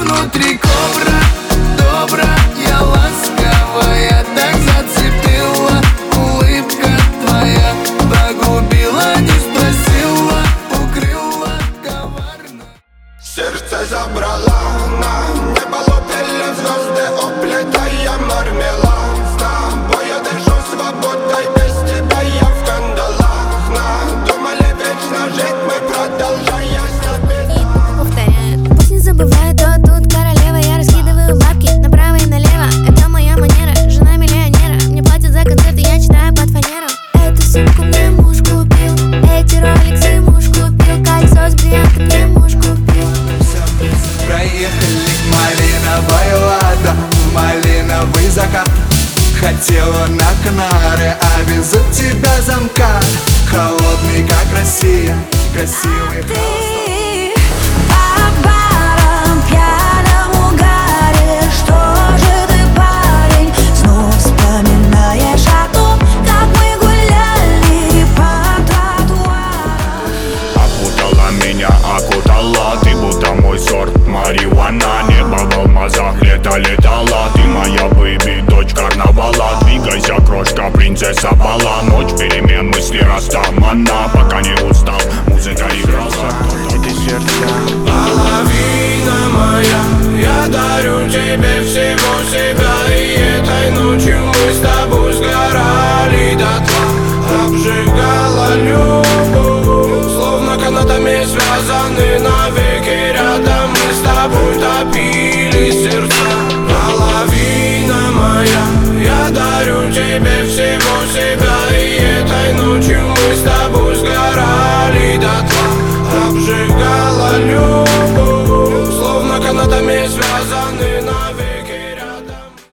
внутри кобра, добрая, ласковая, так зацепила. Улыбка твоя погубила, не спросила, укрыла коварно. Сердце забрала, на небо лопели звезды, уплетая мармелад. С тобой я дышу свободой, без тебя я в кандалах. Надумали вечно жить, мы продолжая себя. Повторяю, пусть не забывает, то тут королева. Я раскидываю бабки направо и налево. Это моя манера, жена миллионера. Мне платят за концерты, я читаю под фанеру. Эту сумку мне муж купил, эти роликсы муж купил, кольцо с бриллиантом мне муж купил. Проехали к малиновой ладо, малиновый закат. Хотела на Канары, а везут тебя замкат. Холодный, как Россия, красивый холод. Ты по барам, пьяном угаре. Что же ты, парень, снова вспоминаешь о том, как мы гуляли по тротуару? Окутала меня, окутала. Ты будто мой сорт марихуана. Небо в алмазах, лето летала. Ты моя бэйби, дочь карнавала. Двигайся, крошка, принцесса бала. Ночь перемен, мысли растамана. Пока не устал, музыка играла. Эти сердца. Половина моя, я дарю тебе всего себя. И этой ночью мы с тобой сгорали дотла. Обжигала любовь, словно канатами связаны навеки. Рядом мы с тобой топили сердца.